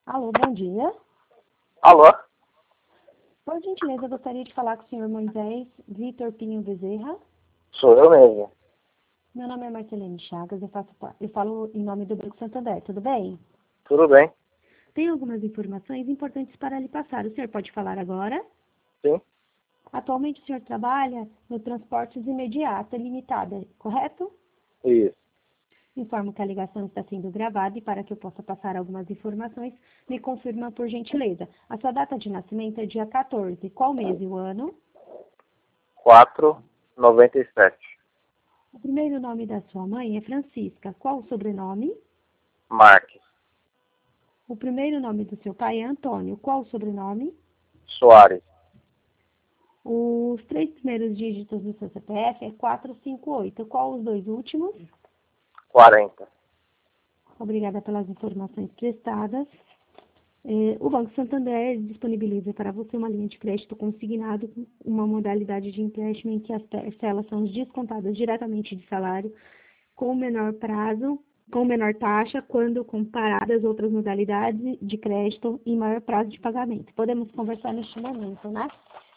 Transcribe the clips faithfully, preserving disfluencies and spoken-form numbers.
Alô, bom dia. Alô? Por gentileza, eu gostaria de falar com o senhor Moisés Vitor Pinho Bezerra. Sou eu mesmo. Meu nome é Marcelene Chagas, eu, faço, pa- eu falo em nome do Banco Santander, tudo bem? Tudo bem? Tenho algumas informações importantes para lhe passar. O senhor pode falar agora? Sim? Atualmente o senhor trabalha no Transportes Imediata Limitada, correto? Isso. Informo que a ligação está sendo gravada e para que eu possa passar algumas informações, me confirma por gentileza. A sua data de nascimento é dia quatorze. Qual mês e o ano? quatro noventa e sete. O primeiro nome da sua mãe é Francisca. Qual o sobrenome? Marques. O primeiro nome do seu pai é Antônio. Qual o sobrenome? Soares. Os três primeiros dígitos do seu C P F é quatrocentos e cinquenta e oito. Qual os dois últimos? quarenta. Obrigada pelas informações prestadas. É, o Banco Santander disponibiliza para você uma linha de crédito consignado, uma modalidade de empréstimo em que as parcelas são descontadas diretamente de salário, com menor prazo, com menor taxa, quando comparadas outras modalidades de crédito e maior prazo de pagamento. Podemos conversar neste momento, né?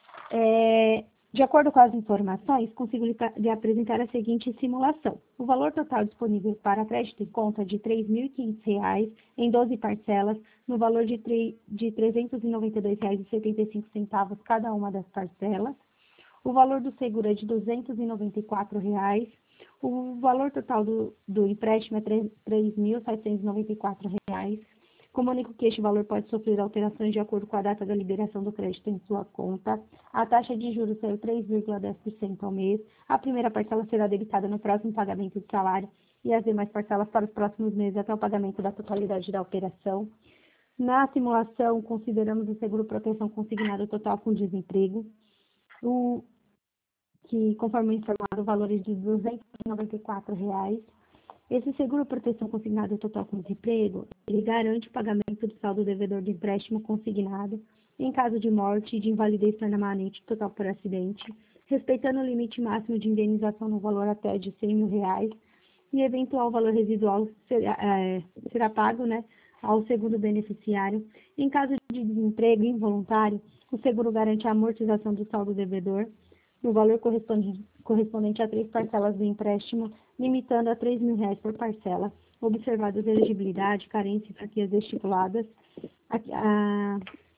É, de acordo com as informações, consigo lhe, lhe apresentar a seguinte simulação. O valor total disponível para crédito em conta é de três mil e quinhentos reais em doze parcelas, no valor de, de trezentos e noventa e dois reais e setenta e cinco centavos cada uma das parcelas. O valor do seguro é de duzentos e noventa e quatro reais. O valor total do, do empréstimo é três mil setecentos e noventa e quatro reais. Comunico que este valor pode sofrer alterações de acordo com a data da liberação do crédito em sua conta. A taxa de juros será três vírgula dez por cento ao mês. A primeira parcela será debitada no próximo pagamento do salário e as demais parcelas para os próximos meses até o pagamento da totalidade da operação. Na simulação, consideramos o seguro proteção consignado total com desemprego, o, que, conforme informado, o valor é de duzentos e noventa e quatro reais. Esse seguro proteção consignado total com desemprego, ele garante o pagamento do saldo devedor do empréstimo consignado em caso de morte e de invalidez permanente total por acidente, respeitando o limite máximo de indenização no valor até de cem mil reais, e eventual valor residual será, é, será pago, né, ao segundo beneficiário. Em caso de desemprego involuntário, o seguro garante a amortização do saldo devedor no valor correspondente, correspondente a três parcelas do empréstimo, limitando a três mil reais por parcela, observadas a elegibilidade, carência e franquias estipuladas. A, a,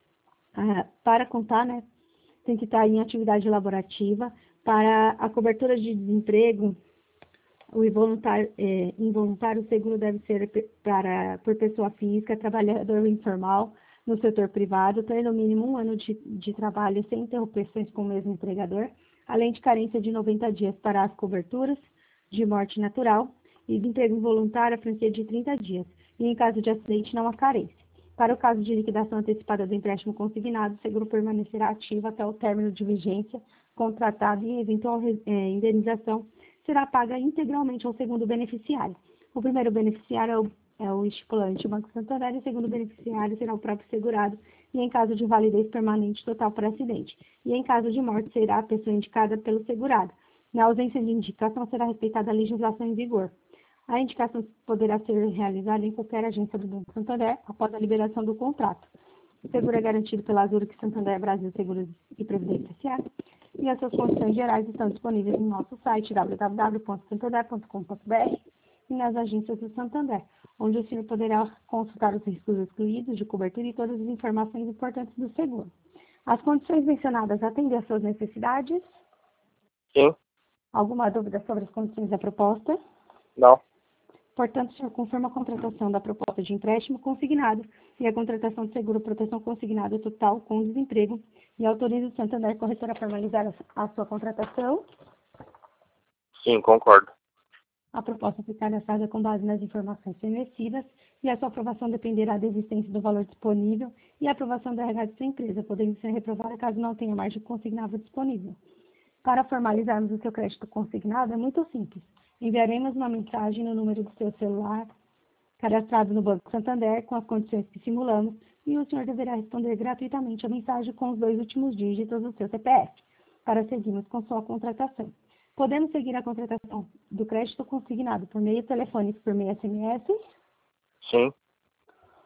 a, para contar, né, tem que estar em atividade laborativa. Para a cobertura de desemprego, o involuntário, é, involuntário o seguro deve ser para, por pessoa física, trabalhador informal no setor privado, ter no mínimo um ano de, de trabalho sem interrupções com o mesmo empregador, além de carência de noventa dias para as coberturas de morte natural e de emprego involuntário, a franquia de trinta dias, e em caso de acidente não há carência. Para o caso de liquidação antecipada do empréstimo consignado, o seguro permanecerá ativo até o término de vigência contratado e eventual é, indenização será paga integralmente ao segundo beneficiário. O primeiro beneficiário é o, é o estipulante, o Banco Santander, e o segundo beneficiário será o próprio segurado, e em caso de invalidez permanente total por acidente. E em caso de morte, será a pessoa indicada pelo segurado. Na ausência de indicação, será respeitada a legislação em vigor. A indicação poderá ser realizada em qualquer agência do Banco Santander após a liberação do contrato. O seguro é garantido pela Zurich Santander Brasil Seguros e Previdência S A e as suas condições gerais estão disponíveis no nosso site w w w ponto santander ponto com ponto b r e nas agências do Santander, onde o senhor poderá consultar os riscos excluídos de cobertura e todas as informações importantes do seguro. As condições mencionadas atendem às suas necessidades? Sim? Alguma dúvida sobre as condições da proposta? Não? Portanto, o senhor confirma a contratação da proposta de empréstimo consignado e a contratação de seguro proteção consignado total com desemprego e autoriza o Santander Corretor a formalizar a sua contratação. Sim, concordo. A proposta ficará lançada com base nas informações fornecidas e a sua aprovação dependerá da existência do valor disponível e a aprovação da R H de sua empresa, podendo ser reprovada caso não tenha margem consignável disponível. Para formalizarmos o seu crédito consignado é muito simples. Enviaremos uma mensagem no número do seu celular, cadastrado no Banco Santander, com as condições que simulamos, e o senhor deverá responder gratuitamente a mensagem com os dois últimos dígitos do seu C P F, para seguirmos com sua contratação. Podemos seguir a contratação do crédito consignado por meio telefônico, por meio S M S? Sim.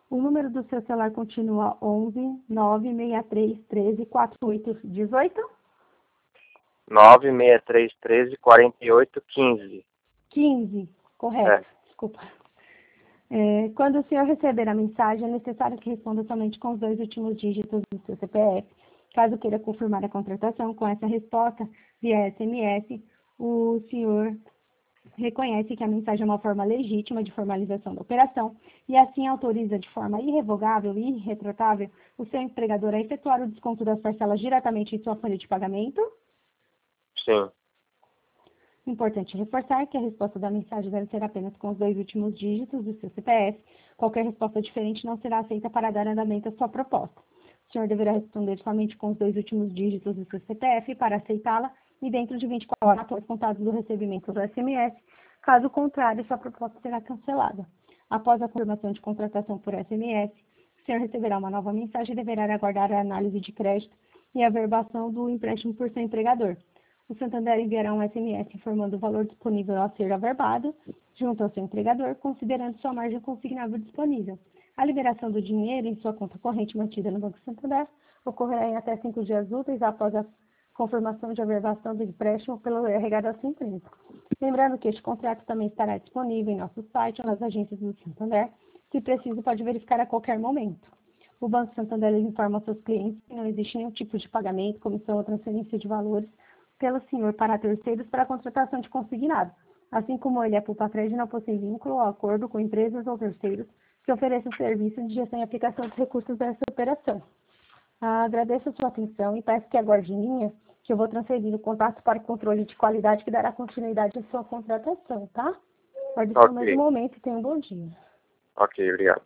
O número do seu celular continua onze, nove seis três, treze, quarenta e oito, dezoito? nove seis três, treze, quarenta e oito, quinze. quinze, correto. É. Desculpa. É, quando o senhor receber a mensagem, é necessário que responda somente com os dois últimos dígitos do seu C P F. Caso queira confirmar a contratação com essa resposta via S M S, o senhor reconhece que a mensagem é uma forma legítima de formalização da operação e assim autoriza de forma irrevogável e irretratável o seu empregador a efetuar o desconto das parcelas diretamente em sua folha de pagamento? Sim. Importante reforçar que a resposta da mensagem deve ser apenas com os dois últimos dígitos do seu C P F. Qualquer resposta diferente não será aceita para dar andamento à sua proposta. O senhor deverá responder somente com os dois últimos dígitos do seu C P F para aceitá-la e dentro de vinte e quatro horas após contato do recebimento do S M S. Caso contrário, sua proposta será cancelada. Após a confirmação de contratação por S M S, o senhor receberá uma nova mensagem e deverá aguardar a análise de crédito e a verbação do empréstimo por seu empregador. O Santander enviará um S M S informando o valor disponível a ser averbado junto ao seu empregador, considerando sua margem consignável disponível. A liberação do dinheiro em sua conta corrente mantida no Banco Santander ocorrerá em até cinco dias úteis após a confirmação de averbação do empréstimo pelo R H da sua empresa. Lembrando que este contrato também estará disponível em nosso site ou nas agências do Santander. Se preciso, pode verificar a qualquer momento. O Banco Santander informa aos seus clientes que não existe nenhum tipo de pagamento, comissão ou transferência de valores pelo senhor para terceiros para a contratação de consignado, assim como ele é Pulpacred não possui vínculo ou acordo com empresas ou terceiros que ofereçam serviço de gestão e aplicação dos recursos dessa operação. Ah, agradeço a sua atenção e peço que aguarde em linha, que eu vou transferir o contato para o controle de qualidade que dará continuidade à sua contratação, tá? Pode ser no Ok. mesmo momento e tenha um bom dia. Ok, obrigado.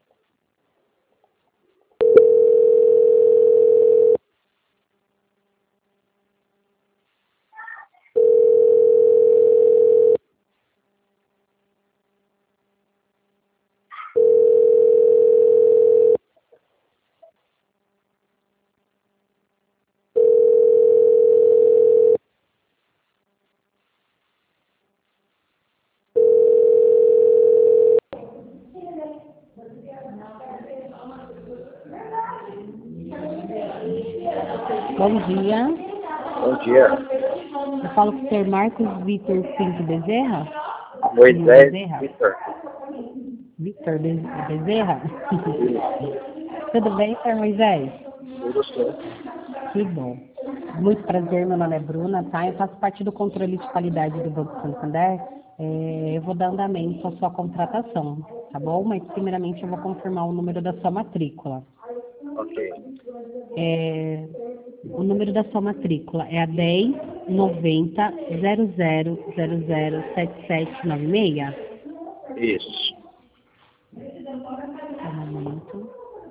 Bom dia. Bom dia. Eu falo com o senhor Marcos Vitor Pinto Bezerra. Moisés Bezerra. Vitor. Vitor Be- Bezerra? Tudo bem, senhor Moisés? Tudo sim. Que bom. Muito prazer, meu nome é Bruna, tá? Eu faço parte do controle de qualidade do Banco Santander. É, eu vou dar andamento à sua contratação, tá bom? Mas primeiramente eu vou confirmar o número da sua matrícula. Ok. É, o número da sua matrícula é a dez noventa zero zero zero zero sete sete nove seis. Isso. Um momento.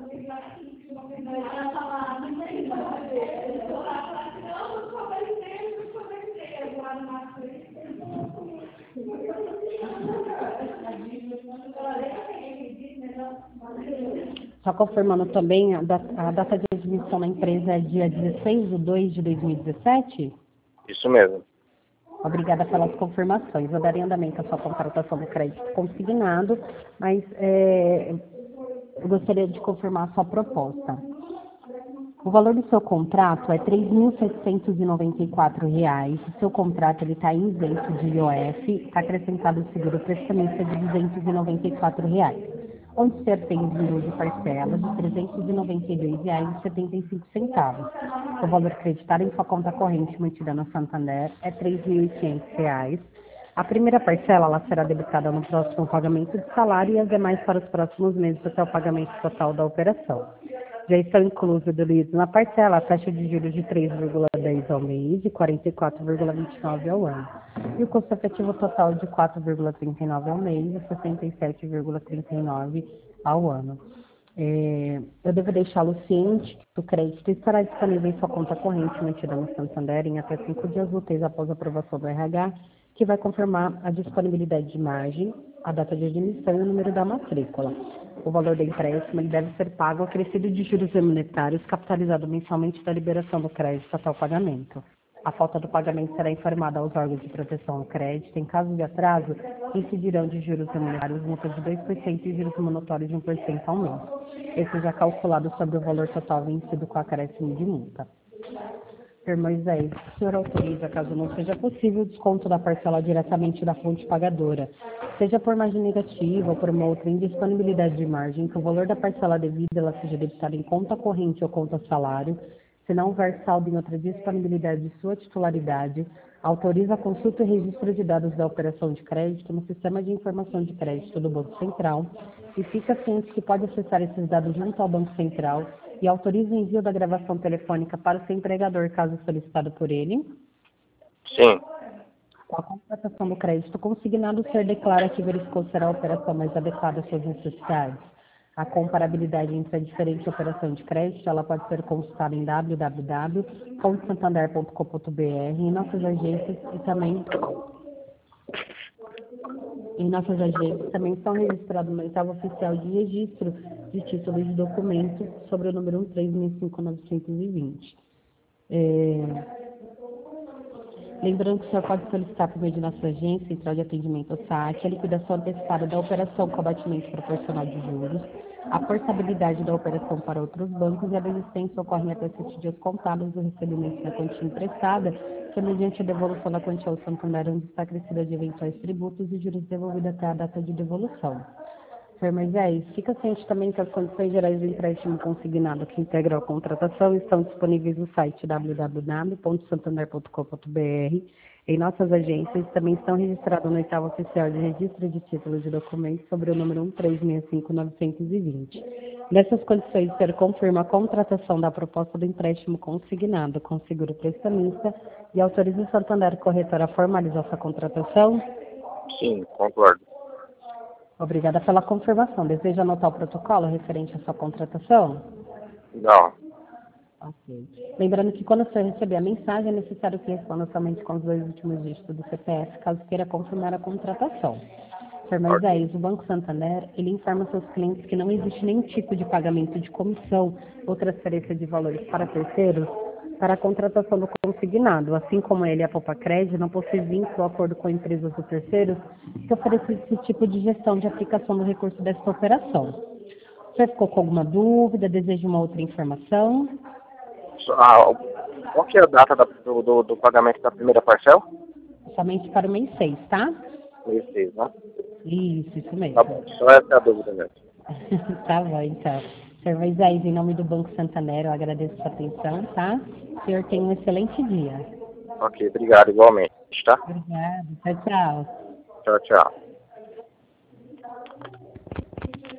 Só confirmando também, a data, a data de admissão na empresa é dia dezesseis de dois de dois mil e dezessete? Isso mesmo. Obrigada pelas confirmações. Eu darei andamento à sua contratação do crédito consignado, mas é, eu gostaria de confirmar a sua proposta. O valor do seu contrato é três mil setecentos e noventa e quatro reais. O seu contrato está isento de I O F, está acrescentado o seguro prestamista de duzentos e noventa e quatro reais. Onde o senhor tem juros de parcela de trezentos e noventa e dois reais e setenta e cinco centavos. O valor acreditado em sua conta corrente mantida no Santander é três mil e quinhentos reais. A primeira parcela ela será debitada no próximo pagamento de salário e as demais para os próximos meses até o pagamento total da operação. Já estão inclusos diluídos na parcela a taxa de juros de três vírgula dez ao mês e quarenta e quatro vírgula vinte e nove ao ano. E o custo efetivo total de quatro vírgula trinta e nove ao mês e sessenta e sete vírgula trinta e nove ao ano. É, eu devo deixá-lo ciente que o crédito estará disponível em sua conta corrente mantida no Santander em até cinco dias úteis após a aprovação do R H, que vai confirmar a disponibilidade de margem, a data de admissão e o número da matrícula. O valor do empréstimo ele deve ser pago acrescido de juros monetários capitalizado mensalmente da liberação do crédito até o pagamento. A falta do pagamento será informada aos órgãos de proteção ao crédito. Em caso de atraso, incidirão de juros remunerários multas de dois por cento e juros monotórios de um por cento ao mês. Esse já calculado sobre o valor total vencido com acréscimo de multa. senhor Moisés, o senhor autoriza, caso não seja possível, o desconto da parcela diretamente da fonte pagadora, seja por margem negativa ou por uma outra indisponibilidade de margem, que o valor da parcela devida ela seja debitada em conta corrente ou conta salário, se não houver saldo em outra disponibilidade de sua titularidade, autoriza a consulta e registro de dados da operação de crédito no Sistema de Informação de Crédito do Banco Central e fica ciente que pode acessar esses dados junto ao Banco Central e autoriza o envio da gravação telefônica para o seu empregador, caso solicitado por ele. Sim. Com a contratação do crédito consignado, o senhor declara que verificou será a operação mais adequada às suas necessidades. A comparabilidade entre a diferente operação de crédito, ela pode ser consultada em w w w ponto santander ponto com ponto b r, em nossas agências e também em nossas agências também estão registrados no oitavo oficial de registro de títulos de documento sobre o número um três seis cinco nove dois zero. É... Lembrando que o senhor pode solicitar por meio de nossa agência, Central de Atendimento ao S A C, a liquidação antecipada da operação com abatimento proporcional de juros, a portabilidade da operação para outros bancos e a desistência ocorre até sete dias contados do recebimento da quantia emprestada, que mediante a devolução da quantia ao Santander onde está acrescida de eventuais tributos e juros devolvidos até a data de devolução. senhor Moisés, fica ciente também que as condições gerais do empréstimo consignado que integram a contratação estão disponíveis no site w w w ponto santander ponto com ponto b r. Em nossas agências também estão registrados no oitavo oficial de registro de títulos de documentos sobre o número um três seis cinco nove dois zero. Nessas condições, o senhor confirma a contratação da proposta do empréstimo consignado com seguro prestamista e autoriza o Santander Corretora a formalizar essa contratação? Sim, concordo. Obrigada pela confirmação. Deseja anotar o protocolo referente à sua contratação? Não. Ok. Lembrando que quando o senhor receber a mensagem, é necessário que responda somente com os dois últimos dígitos do C P F, caso queira confirmar a contratação. senhor Moisés, o Banco Santander, ele informa seus clientes que não existe nenhum tipo de pagamento de comissão ou transferência de valores para terceiros para a contratação do consignado, assim como ele e a Popacred não possui vínculo ou acordo com empresas ou terceiros que oferecem esse tipo de gestão de aplicação do recurso desta operação. Você ficou com alguma dúvida? Deseja uma outra informação? Ah, qual que é a data da, do, do, do pagamento da primeira parcela? Somente para o mês seis, tá? Mês seis, né? Isso, isso mesmo. Tá bom, só essa é a dúvida mesmo. Tá bom, então. senhor Moisés, em nome do Banco Santander, eu agradeço a sua atenção, tá? O senhor tem um excelente dia. Ok, obrigado, igualmente, tá? Obrigada. Tchau, tchau. Tchau, tchau.